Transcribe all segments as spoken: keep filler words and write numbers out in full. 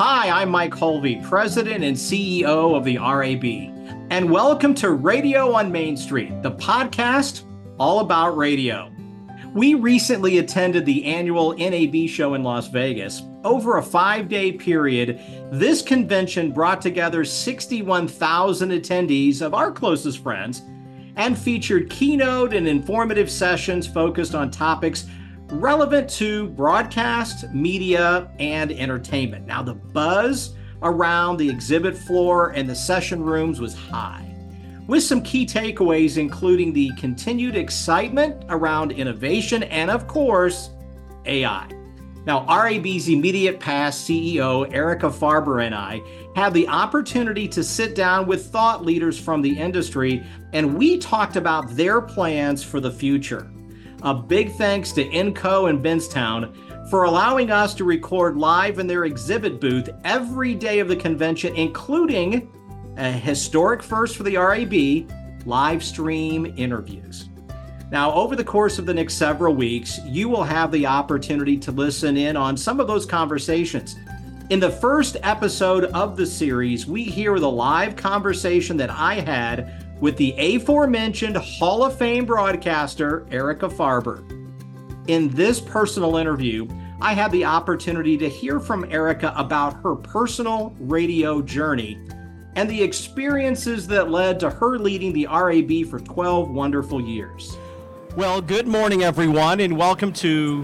Hi, I'm Mike Holvey, President and C E O of the R A B, and welcome to Radio on Main Street, the podcast all about radio. We recently attended the annual N A B show in Las Vegas. Over a five-day period, this convention brought together sixty-one thousand attendees of our closest friends and featured keynote and informative sessions focused on topics relevant to broadcast, media, and entertainment. Now, the buzz around the exhibit floor and the session rooms was high, with some key takeaways including the continued excitement around innovation and, of course, A I. Now, R A B's immediate past C E O, Erica Farber, and I had the opportunity to sit down with thought leaders from the industry, and we talked about their plans for the future. A big thanks to Enco and Benstown for allowing us to record live in their exhibit booth every day of the convention, including a historic first for the R A B, live stream interviews. Now, over the course of the next several weeks, you will have the opportunity to listen in on some of those conversations. In the first episode of the series, we hear the live conversation that I had with the aforementioned Hall of Fame broadcaster, Erica Farber. In this personal interview, I had the opportunity to hear from Erica about her personal radio journey and the experiences that led to her leading the R A B for twelve wonderful years. Well, good morning, everyone, and welcome to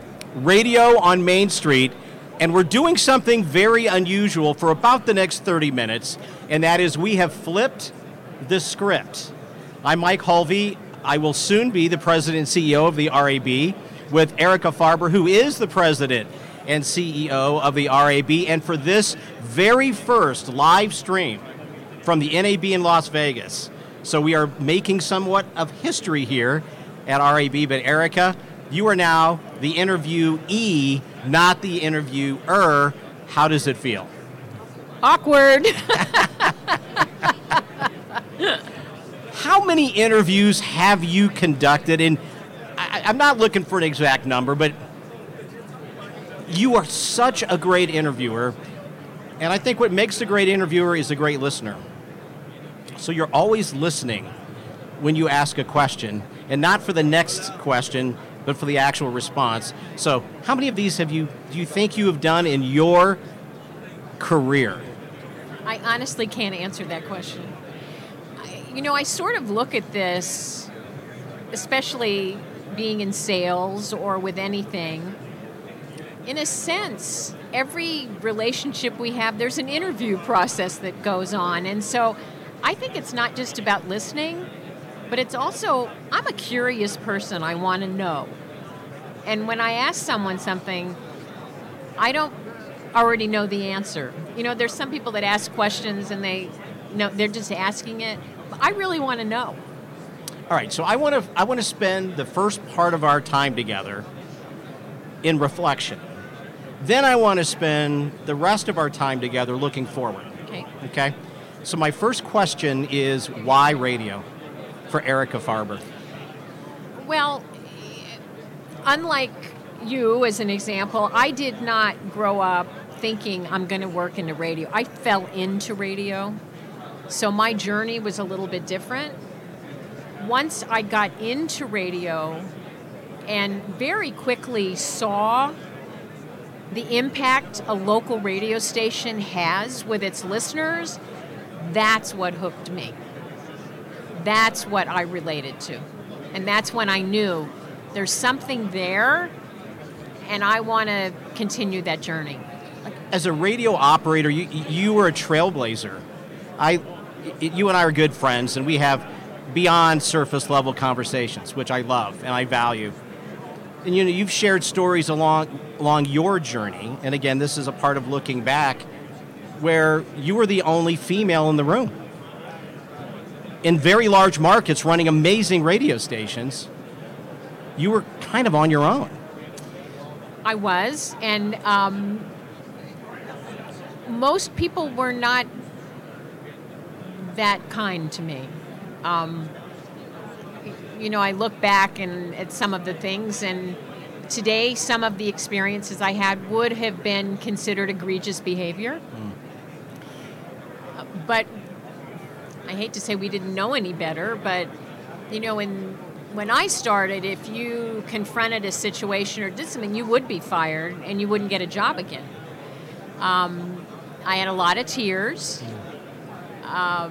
Radio on Main Street. And we're doing something very unusual for about the next thirty minutes, and that is we have flipped the script. I'm Mike Holvey. I will soon be the President and C E O of the R A B with Erica Farber, who is the President and C E O of the R A B. And for this very first live stream from the N A B in Las Vegas, so we are making somewhat of history here at R A B. But Erica, you are now the interviewee, not the interviewer. How does it feel? Awkward. How many interviews have you conducted? And I, I'm not looking for an exact number, but you are such a great interviewer. And I think what makes a great interviewer is a great listener. So you're always listening when you ask a question, and not for the next question, but for the actual response. So how many of these have you, do you think you have done in your career? I honestly can't answer that question. I, you know, I sort of look at this, especially being in sales or with anything, in a sense, every relationship we have, there's an interview process that goes on. And so I think it's not just about listening, but it's also, I'm a curious person. I want to know. And when I ask someone something, I don't already know the answer. You know, there's some people that ask questions and they, you know, they're just asking it. But I really want to know. All right, so I want to I want to spend the first part of our time together in reflection. Then I want to spend the rest of our time together looking forward. Okay. Okay? So my first question is, why radio for Erica Farber? Well, unlike you, as an example, I did not grow up thinking I'm going to work in the radio. I fell into radio, so my journey was a little bit different. Once I got into radio and very quickly saw the impact a local radio station has with its listeners, that's what hooked me. That's what I related to. And that's when I knew there's something there, and I want to continue that journey. As a radio operator, you you were a trailblazer. I, you and I are good friends, and we have beyond surface level conversations, which I love and I value. And you know, you've shared stories along along your journey, and again, this is a part of looking back, where you were the only female in the room. In very large markets running amazing radio stations, you were kind of on your own. I was, and um, most people were not that kind to me. Um, you know, I look back and at some of the things, and today, some of the experiences I had would have been considered egregious behavior. Mm. But I hate to say we didn't know any better, but, you know, in, when I started, if you confronted a situation or did something, you would be fired and you wouldn't get a job again. Um, I had a lot of tears. Um,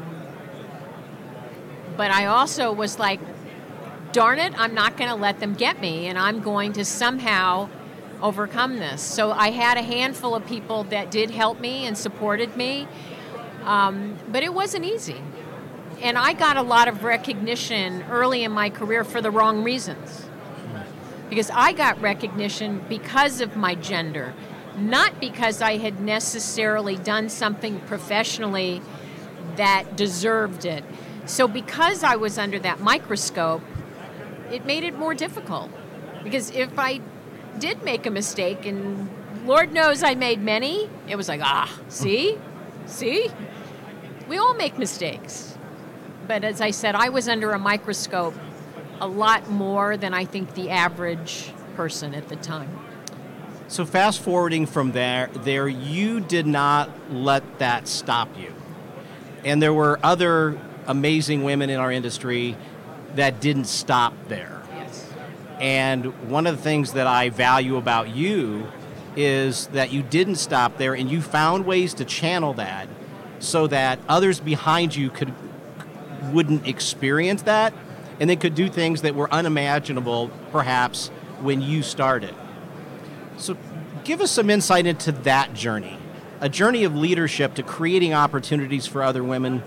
but I also was like, darn it, I'm not going to let them get me, and I'm going to somehow overcome this. So I had a handful of people that did help me and supported me, um, but it wasn't easy. And I got a lot of recognition early in my career for the wrong reasons. Because I got recognition because of my gender, not because I had necessarily done something professionally that deserved it. So because I was under that microscope, it made it more difficult. Because if I did make a mistake, and Lord knows I made many, it was like, ah, see? See? We all make mistakes. But as I said, I was under a microscope a lot more than I think the average person at the time. So fast forwarding from there, there you did not let that stop you. And there were other amazing women in our industry that didn't stop there. Yes. And one of the things that I value about you is that you didn't stop there, and you found ways to channel that so that others behind you could wouldn't experience that, and they could do things that were unimaginable perhaps when you started. So give us some insight into that journey, a journey of leadership to creating opportunities for other women,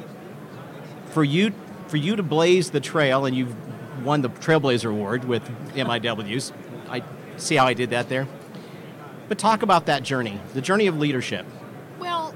for you for you to blaze the trail, and you've won the Trailblazer Award with M I Ws. I see how I did that there. But talk about that journey, the journey of leadership. Well,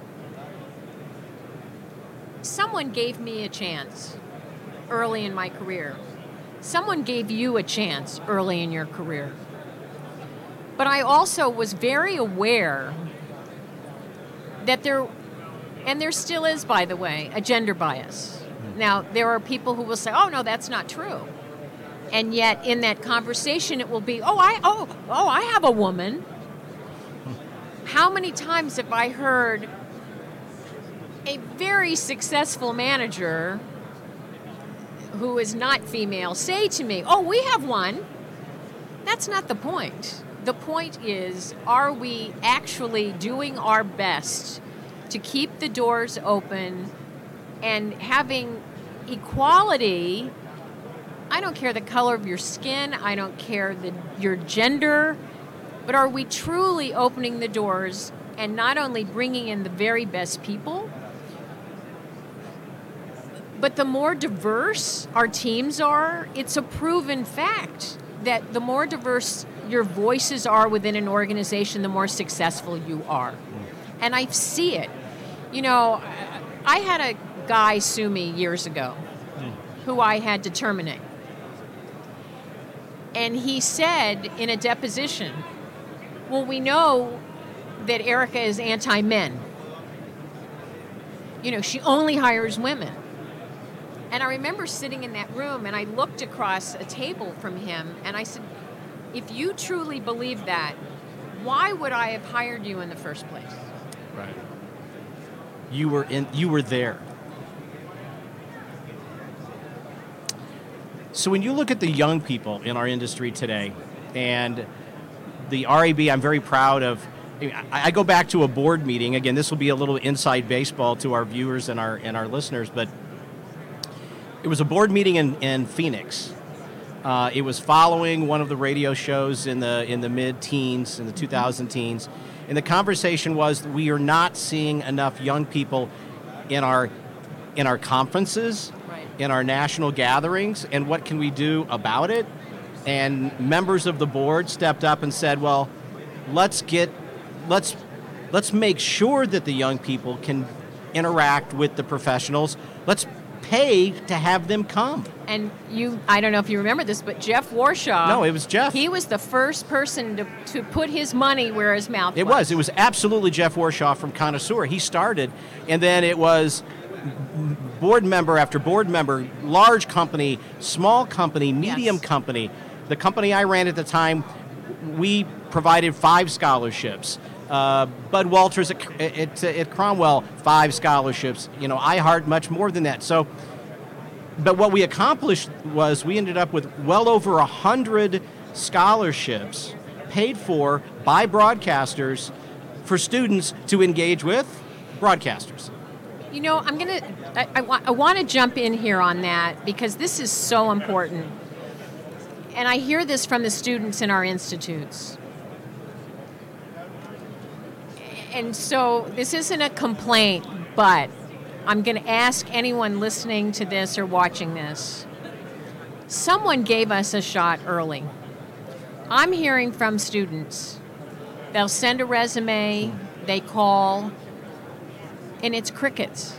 someone gave me a chance early in my career. Someone gave you a chance early in your career. But I also was very aware that there, and there still is, by the way, a gender bias. Now, there are people who will say, oh, no, that's not true. And yet, in that conversation, it will be, oh, I, oh, oh, I have a woman. How many times have I heard a very successful manager who is not female say to me, oh, we have one? That's not the point. The point is, are we actually doing our best to keep the doors open and having equality? I don't care the color of your skin, I don't care the, your gender, but are we truly opening the doors and not only bringing in the very best people, but the more diverse our teams are, it's a proven fact that the more diverse your voices are within an organization, the more successful you are. And I see it. You know, I had a guy sue me years ago who I had to terminate. And he said in a deposition, well, we know that Erica is anti-men. You know, she only hires women. And I remember sitting in that room and I looked across a table from him and I said, if you truly believe that, why would I have hired you in the first place? Right. You were in you were there. So when you look at the young people in our industry today, and the R A B, I'm very proud of. I go back to a board meeting. Again, this will be a little inside baseball to our viewers and our and our listeners, but it was a board meeting in, in Phoenix. Uh, it was following one of the radio shows in the in the mid-teens, in the two thousand teens, and the conversation was, we are not seeing enough young people in our in our conferences, right, in our national gatherings, and what can we do about it? And members of the board stepped up and said, well, let's get let's let's make sure that the young people can interact with the professionals. Let's pay to have them come. And you, I don't know if you remember this, but Jeff Warshaw. No, it was Jeff. He was the first person to, to put his money where his mouth it was. It was. It was absolutely Jeff Warshaw from Connoisseur. He started, and then it was board member after board member, large company, small company, medium yes. company. The company I ran at the time we provided five scholarships. Uh, Bud Walters at, at, at Cromwell, five scholarships. You know, iHeart, much more than that. So, but what we accomplished was we ended up with well over a hundred scholarships paid for by broadcasters for students to engage with broadcasters. You know, I'm going to, I, I, wa- I want to jump in here on that because this is so important. And I hear this from the students in our institutes. And so this isn't a complaint, but I'm going to ask anyone listening to this or watching this. Someone gave us a shot early. I'm hearing from students. They'll send a resume, they call, and it's crickets.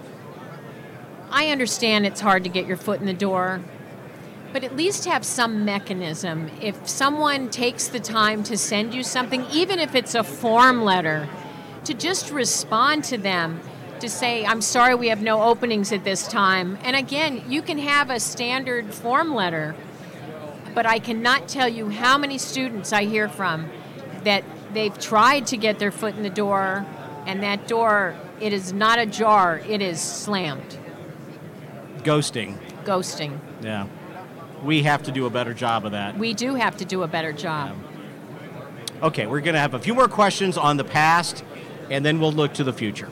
I understand it's hard to get your foot in the door, but at least have some mechanism. If someone takes the time to send you something, even if it's a form letter, to just respond to them, to say, I'm sorry we have no openings at this time. And again, you can have a standard form letter, but I cannot tell you how many students I hear from that they've tried to get their foot in the door, and that door, it is not ajar, it is slammed. Ghosting. Ghosting. Yeah. We have to do a better job of that. We do have to do a better job. Yeah. Okay, we're going to have a few more questions on the past, and then we'll look to the future.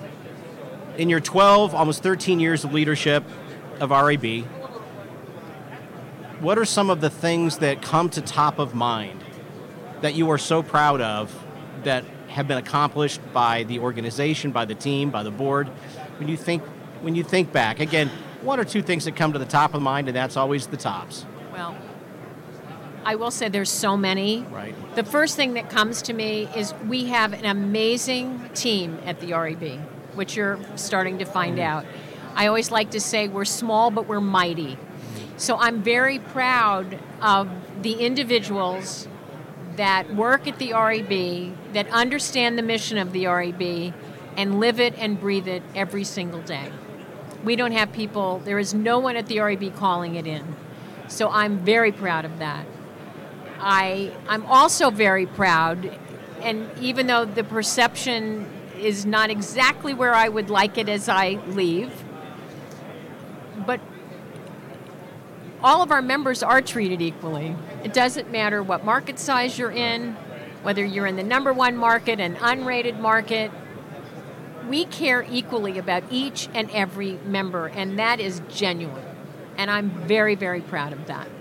In your twelve, almost thirteen years of leadership of R A B, what are some of the things that come to top of mind that you are so proud of that have been accomplished by the organization, by the team, by the board? When you think, when you think back, again, one or two things that come to the top of mind, and that's always the tops. Well, I will say there's so many. Right. The first thing that comes to me is we have an amazing team at the R A B, which you're starting to find out. I always like to say we're small, but we're mighty. So I'm very proud of the individuals that work at the R A B, that understand the mission of the R A B, and live it and breathe it every single day. We don't have people, there is no one at the R A B calling it in. So I'm very proud of that. I, I'm also very proud, and even though the perception is not exactly where I would like it as I leave, but all of our members are treated equally. It doesn't matter what market size you're in, whether you're in the number one market, an unrated market. We care equally about each and every member, and that is genuine. And I'm very, very proud of that.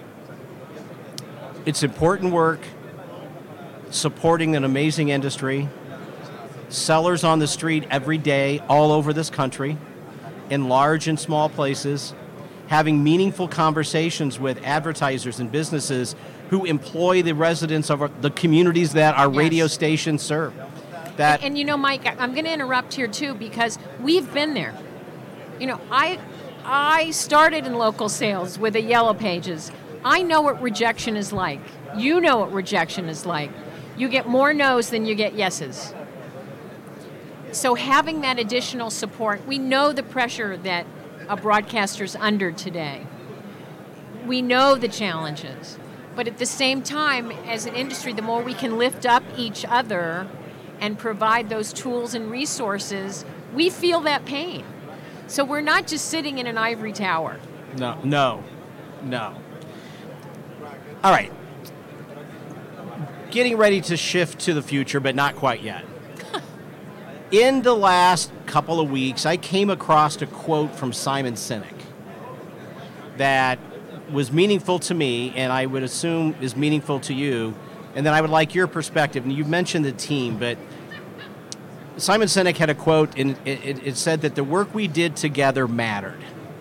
It's important work, supporting an amazing industry, sellers on the street every day all over this country, in large and small places, having meaningful conversations with advertisers and businesses who employ the residents of our, the communities that our yes. radio stations serve. That and, and you know, Mike, I'm going to interrupt here too because we've been there. You know, I I started in local sales with the Yellow Pages. I know what rejection is like. You know what rejection is like. You get more no's than you get yeses. So having that additional support, we know the pressure that a broadcaster's under today. We know the challenges. But at the same time, as an industry, the more we can lift up each other and provide those tools and resources, we feel that pain. So we're not just sitting in an ivory tower. No, no, no. All right. Getting ready to shift to the future, but not quite yet. In the last couple of weeks, I came across a quote from Simon Sinek that was meaningful to me, and I would assume is meaningful to you, and then I would like your perspective. And you mentioned the team, but Simon Sinek had a quote, and it, it, it said that the work we did together mattered.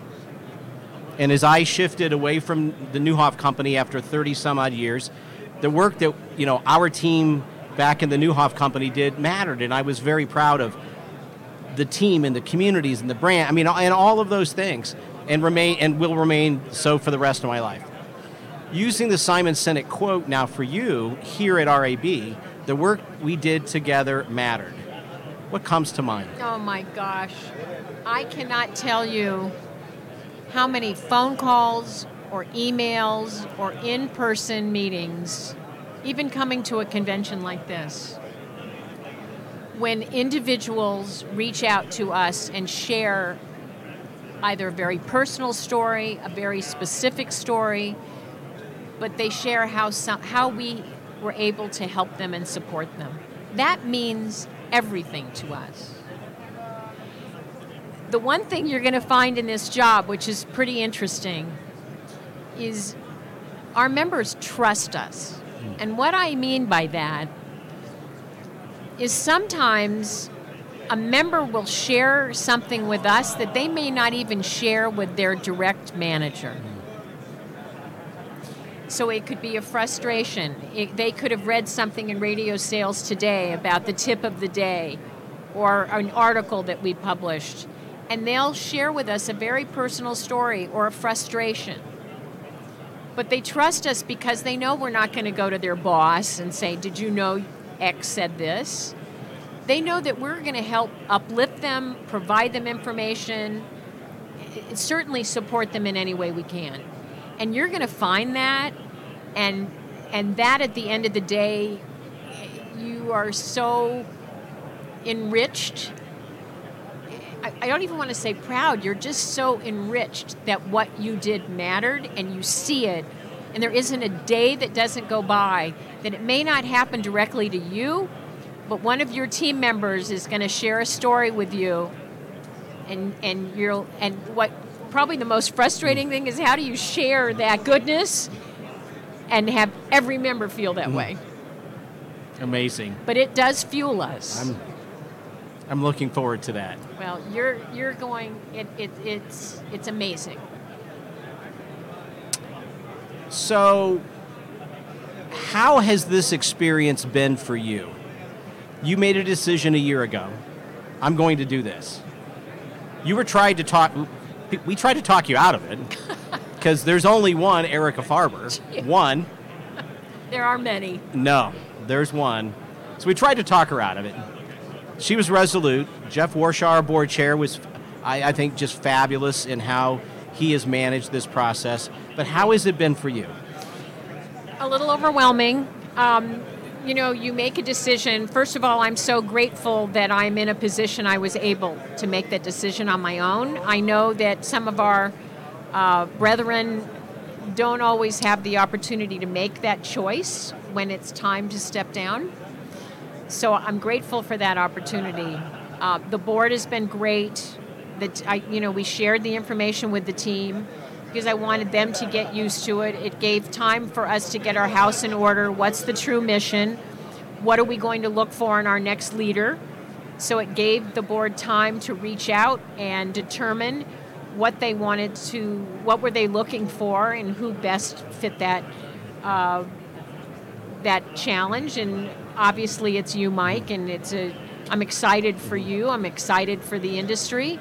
And as I shifted away from the Neuhoff Company after thirty some odd years, the work that, you know, our team back in the Neuhoff Company did mattered, and I was very proud of the team and the communities and the brand. I mean, and all of those things, and remain and will remain so for the rest of my life. Using the Simon Sinek quote now for you here at R A B, the work we did together mattered. What comes to mind? Oh my gosh, I cannot tell you how many phone calls or emails or in-person meetings even coming to a convention like this, when individuals reach out to us and share either a very personal story, a very specific story, but they share how some, how we were able to help them and support them. That means everything to us. The one thing you're going to find in this job, which is pretty interesting, is our members trust us. And what I mean by that is sometimes a member will share something with us that they may not even share with their direct manager. So it could be a frustration. It, they could have read something in Radio Sales Today about the tip of the day or an article that we published, and they'll share with us a very personal story or a frustration. But they trust us because they know we're not going to go to their boss and say, did you know X said this? They know that we're going to help uplift them, provide them information, certainly support them in any way we can. And you're going to find that, and and that at the end of the day, you are so enriched. I, I don't even want to say proud. You're just so enriched that what you did mattered, and you see it. And there isn't a day that doesn't go by that it may not happen directly to you, but one of your team members is going to share a story with you, and and you'll and what. Probably the most frustrating thing is how do you share that goodness and have every member feel that way? Amazing. But it does fuel us. I'm, I'm looking forward to that. Well, you're you're going. It, it it's it's amazing. So, how has this experience been for you? You made a decision a year ago. I'm going to do this. You were trying to talk. We tried to talk you out of it because there's only one Erica Farber. One. There are many. No, there's one. So we tried to talk her out of it. She was resolute. Jeff Warshaw, our board chair, was, I, I think, just fabulous in how he has managed this process. But how has it been for you? A little overwhelming. Um, you know, you make a decision. First of all, I'm so grateful that I'm in a position I was able to make that decision on my own. I know that some of our uh, brethren don't always have the opportunity to make that choice when it's time to step down. So I'm grateful for that opportunity. Uh, the board has been great. That I, you know, we shared the information with the team because I wanted them to get used to it. It gave time for us to get our house in order. What's the true mission? What are we going to look for in our next leader? So it gave the board time to reach out and determine what they wanted to, what were they looking for, and who best fit that uh, that challenge. And obviously, it's you, Mike, and it's a. I'm excited for you. I'm excited for the industry.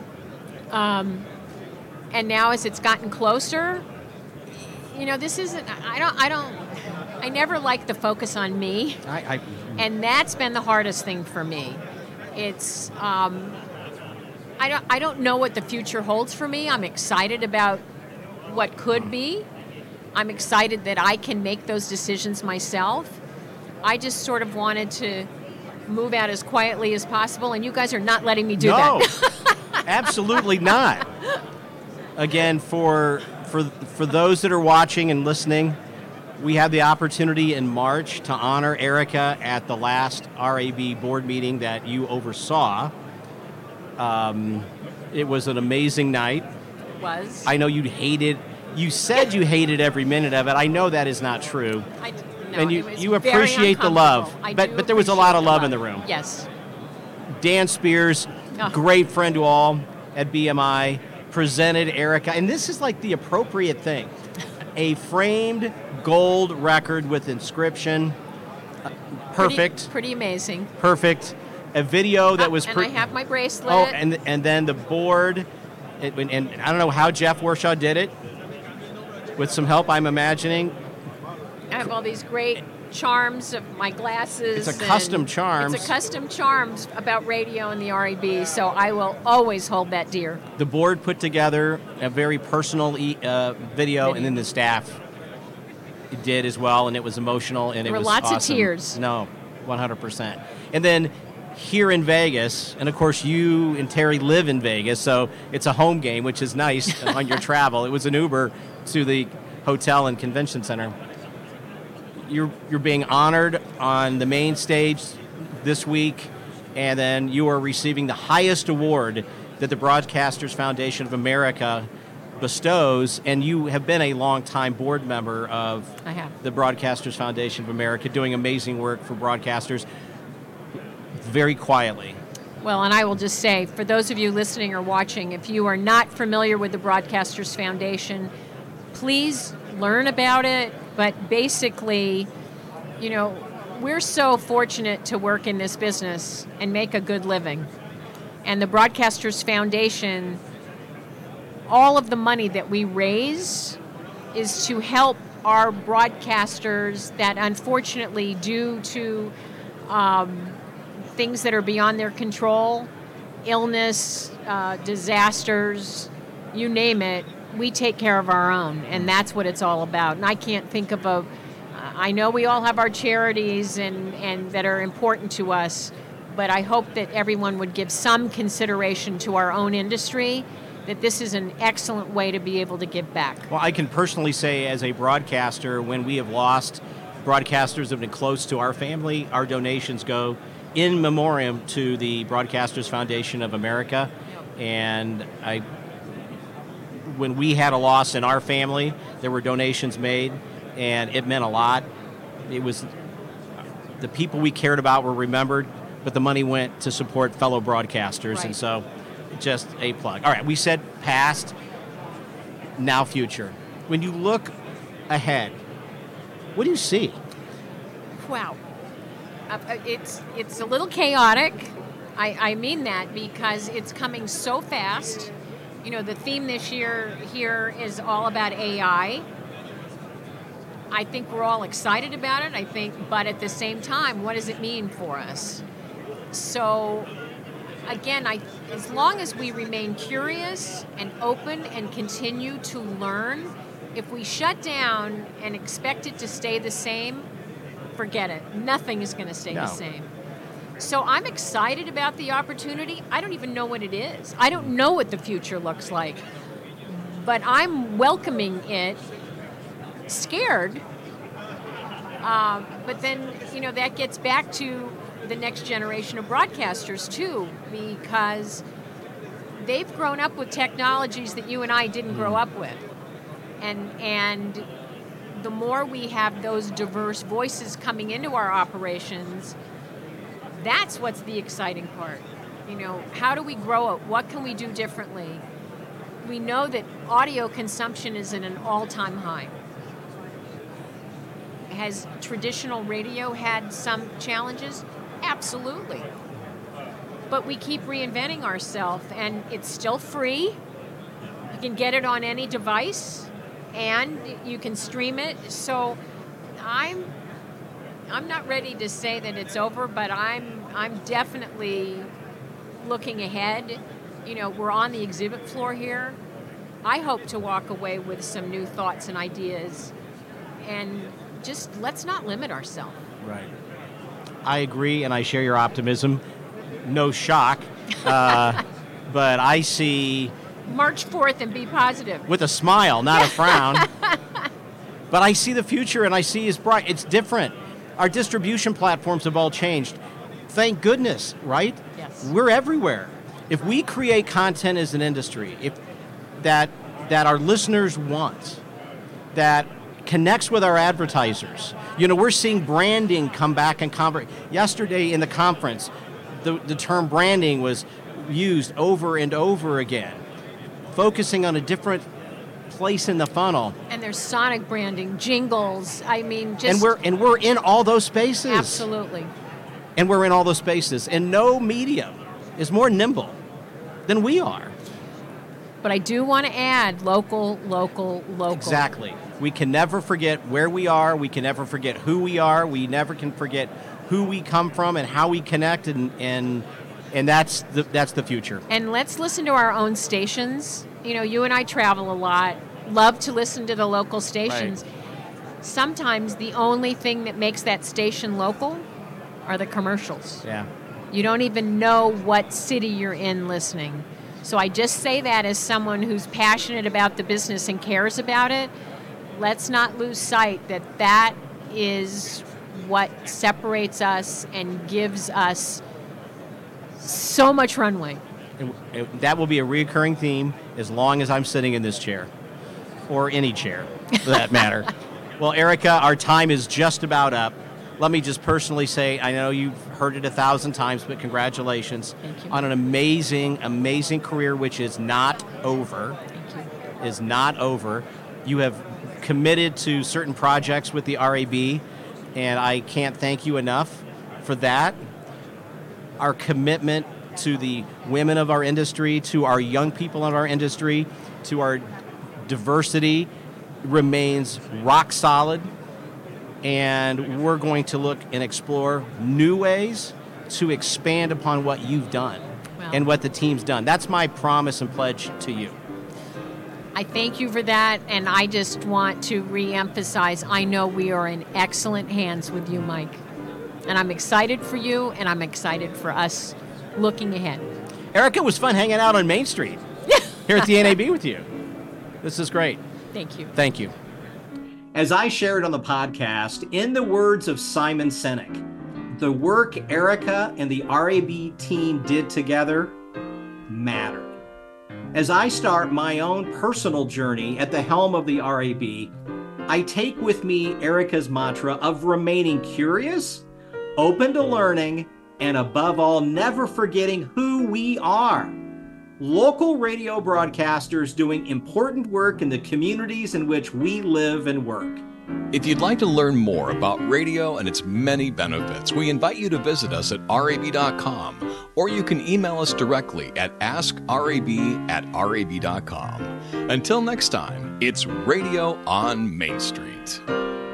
Um, and now, as it's gotten closer, you know, this isn't. I don't. I don't. I never like the focus on me, I, I, and that's been the hardest thing for me. It's. Um, I don't. I don't know what the future holds for me. I'm excited about what could be. I'm excited that I can make those decisions myself. I just sort of wanted to move out as quietly as possible, and you guys are not letting me do no, that. absolutely not. Again, for for for those that are watching and listening, we had the opportunity in March to honor Erica at the last R A B board meeting that you oversaw. Um, it was an amazing night. It was. I know you hated. You said you hated every minute of it. I know that is not true. I, no, and you, it was you very appreciate the love, uncomfortable. I but do but there was a lot of appreciate love the in the room. Yes. Dan Spears, Oh. great friend to all at B M I, presented Erica, and this is like the appropriate thing, a framed gold record with inscription, uh, perfect, Pretty, pretty amazing. perfect, a video that Uh, was. and per- I have my bracelet. oh, and and then the board, it, and, and I don't know how Jeff Warshaw did it, with some help, I'm imagining. I have all these great charms of my glasses. It's a custom and charms. It's a custom charms about radio and the R A B, so I will always hold that dear. The board put together a very personal e- uh, video, and then the staff did as well, and it was emotional, and There it were was lots of awesome. tears. No, one hundred percent. And then here in Vegas, and of course you and Terry live in Vegas, so it's a home game, which is nice on your travel. It was an Uber to the hotel and convention center. You're you're being honored on the main stage this week, and then you are receiving the highest award that the Broadcasters Foundation of America bestows, and you have been a long-time board member of I have. the Broadcasters Foundation of America, doing amazing work for broadcasters very quietly. Well, and I will just say, for those of you listening or watching, if you are not familiar with the Broadcasters Foundation, please learn about it. But basically, you know, we're so fortunate to work in this business and make a good living. And the Broadcasters Foundation, all of the money that we raise is to help our broadcasters that unfortunately, due to um, things that are beyond their control, illness, uh, disasters, you name it, we take care of our own, and that's what it's all about. And I can't think of a, I know we all have our charities and, and that are important to us, but I hope that everyone would give some consideration to our own industry, that this is an excellent way to be able to give back. Well, I can personally say as a broadcaster, when we have lost broadcasters that have been close to our family, our donations go in memoriam to the Broadcasters Foundation of America. And I, when we had a loss in our family, there were donations made, and it meant a lot. It was, the people we cared about were remembered, but the money went to support fellow broadcasters, Right. and so just a plug. All right, we said past, now future. When you look ahead, what do you see? Wow. Uh, it's it's a little chaotic. I, I mean that because it's coming so fast. You know, the theme this year here is all about A I. I think we're all excited about it, I think, but at the same time, what does it mean for us? So, again, I, as long as we remain curious and open and continue to learn, if we shut down and expect it to stay the same, forget it. Nothing is going to stay No. the same. So I'm excited about the opportunity. I don't even know what it is. I don't know what the future looks like. But I'm welcoming it, scared. Uh, but then, you know, that gets back to the next generation of broadcasters, too, because they've grown up with technologies that you and I didn't grow up with. And and the more we have those diverse voices coming into our operations, that's what's the exciting part. You know, how do we grow it? What can we do differently? We know that audio consumption is at an all-time high. Has traditional radio had some challenges? Absolutely. But we keep reinventing ourselves, and it's still free. You can get it on any device, and you can stream it. So I'm I'm not ready to say that it's over, but I'm I'm definitely looking ahead. You know, we're on the exhibit floor here. I hope to walk away with some new thoughts and ideas, and just let's not limit ourselves. Right. I agree, and I share your optimism. No shock. Uh, but I see... March forth and be positive. With a smile, not a frown. But I see the future, and I see it's bright. It's different. Our distribution platforms have all changed. Thank goodness, right? Yes. We're everywhere. If we create content as an industry, if that that our listeners want, that connects with our advertisers. You know, we're seeing branding come back and convert. Yesterday in the conference, the, the term branding was used over and over again, focusing on a different place in the funnel. And there's sonic branding, jingles. I mean, just And we're and we're in all those spaces. absolutely. And we're in all those spaces. And no medium is more nimble than we are. But I do want to add local, local, local. Exactly. We can never forget where we are. We can never forget who we are. We never can forget who we come from and how we connect, and and and that's the that's the future. And let's listen to our own stations. You know, you and I travel a lot. Love to listen to the local stations. Right. sometimes the only thing that makes that station local are the commercials. Yeah. You don't even know what city you're in listening. So I just say that as someone who's passionate about the business and cares about it. Let's not lose sight that that is what separates us and gives us so much runway. And, and that will be a reoccurring theme as long as I'm sitting in this chair, or any chair, for that matter. Well, Erica, our time is just about up. Let me just personally say, I know you've heard it a thousand times, but congratulations Thank you. on an amazing, amazing career, which is not over. Thank you. Is not over. You have committed to certain projects with the R A B, and I can't thank you enough for that. Our commitment to the women of our industry, to our young people in our industry, to our diversity remains rock solid, and we're going to look and explore new ways to expand upon what you've done Well, and what the team's done. That's my promise and pledge to you. I thank you for that, and I just want to re-emphasize, I know we are in excellent hands with you, Mike. And I'm excited for you, and I'm excited for us looking ahead. Erica, it was fun hanging out on Main Street here at the N A B with you. This is great. Thank you. Thank you. As I shared on the podcast, in the words of Simon Sinek, the work Erica and the R A B team did together mattered. As I start my own personal journey at the helm of the R A B, I take with me Erica's mantra of remaining curious, open to learning, and above all, never forgetting who we are. Local radio broadcasters doing important work in the communities in which we live and work. If you'd like to learn more about radio and its many benefits, we invite you to visit us at R A B dot com, or you can email us directly at ask R A B at R A B dot com. Until next time, it's Radio on Main Street.